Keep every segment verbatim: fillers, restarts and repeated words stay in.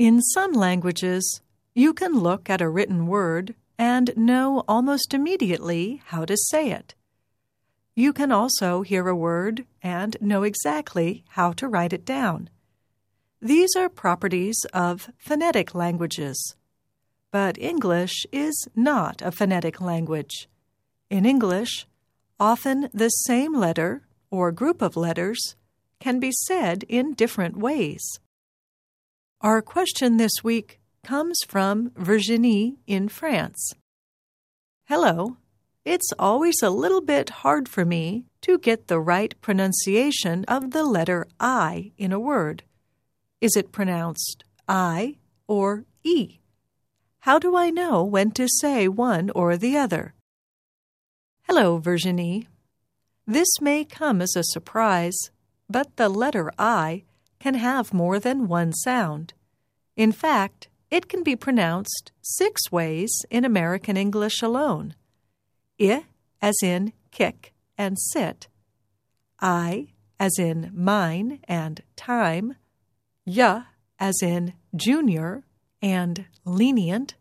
In some languages, you can look at a written word and know almost immediately how to say it. You can also hear a word and know exactly how to write it down. These are properties of phonetic languages. But English is not a phonetic language. In English, often the same letter or group of letters can be said in different ways. Our question this week comes from Virginie in France. Hello. It's always a little bit hard for me to get the right pronunciation of the letter I in a word. Is it pronounced I or E? How do I know when to say one or the other? Hello, Virginie. This may come as a surprise, but the letter I can have more than one sound. In fact, it can be pronounced six ways in American English alone. I, as in kick and sit. I, as in mine and time. Y, as in junior and lenient.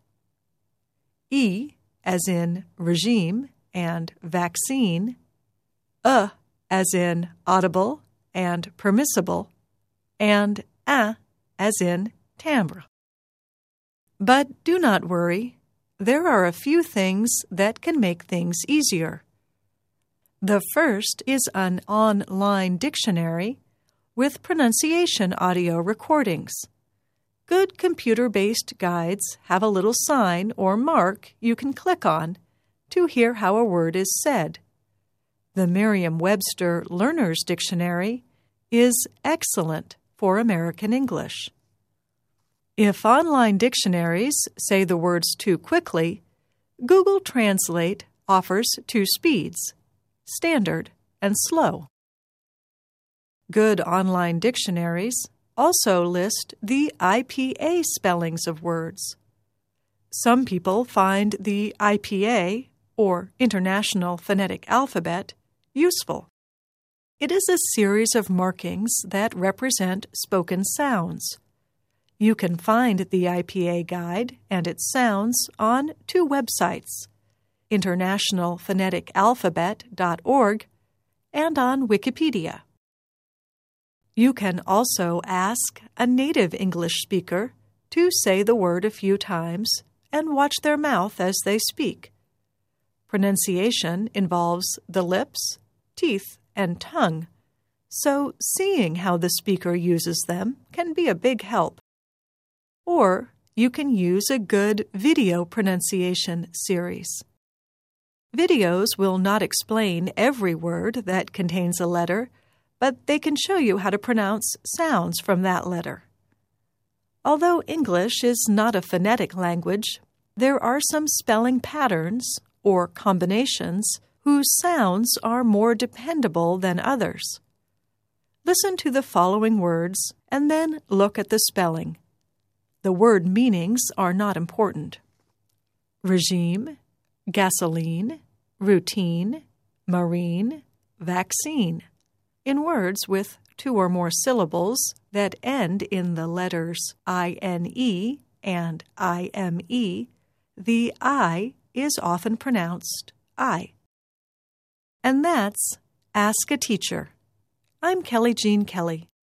E, as in regime and vaccine. Uh, as in audible and permissible. And A, as in timbre. But do not worry. There are a few things that can make things easier. The first is an online dictionary with pronunciation audio recordings. Good computer-based guides have a little sign or mark you can click on to hear how a word is said. The Merriam-Webster Learner's Dictionary is excellent for American English. If online dictionaries say the words too quickly, Google Translate offers two speeds, standard and slow. Good online dictionaries also list the I P A spellings of words. Some people find the I P A, or International Phonetic Alphabet, useful. It is a series of markings that represent spoken sounds. You can find the I P A guide and its sounds on two websites, international phonetic alphabet dot org and on Wikipedia. You can also ask a native English speaker to say the word a few times and watch their mouth as they speak. Pronunciation involves the lips, teeth, and tongue, so seeing how the speaker uses them can be a big help. Or you can use a good video pronunciation series. Videos will not explain every word that contains a letter, but they can show you how to pronounce sounds from that letter. Although English is not a phonetic language, there are some spelling patterns, or combinations, whose sounds are more dependable than others. Listen to the following words and then look at the spelling. The word meanings are not important. Regime, gasoline, routine, marine, vaccine. In words with two or more syllables that end in the letters I N E and I M E, the I is often pronounced I. And that's Ask a Teacher. I'm Kelly Jean Kelly.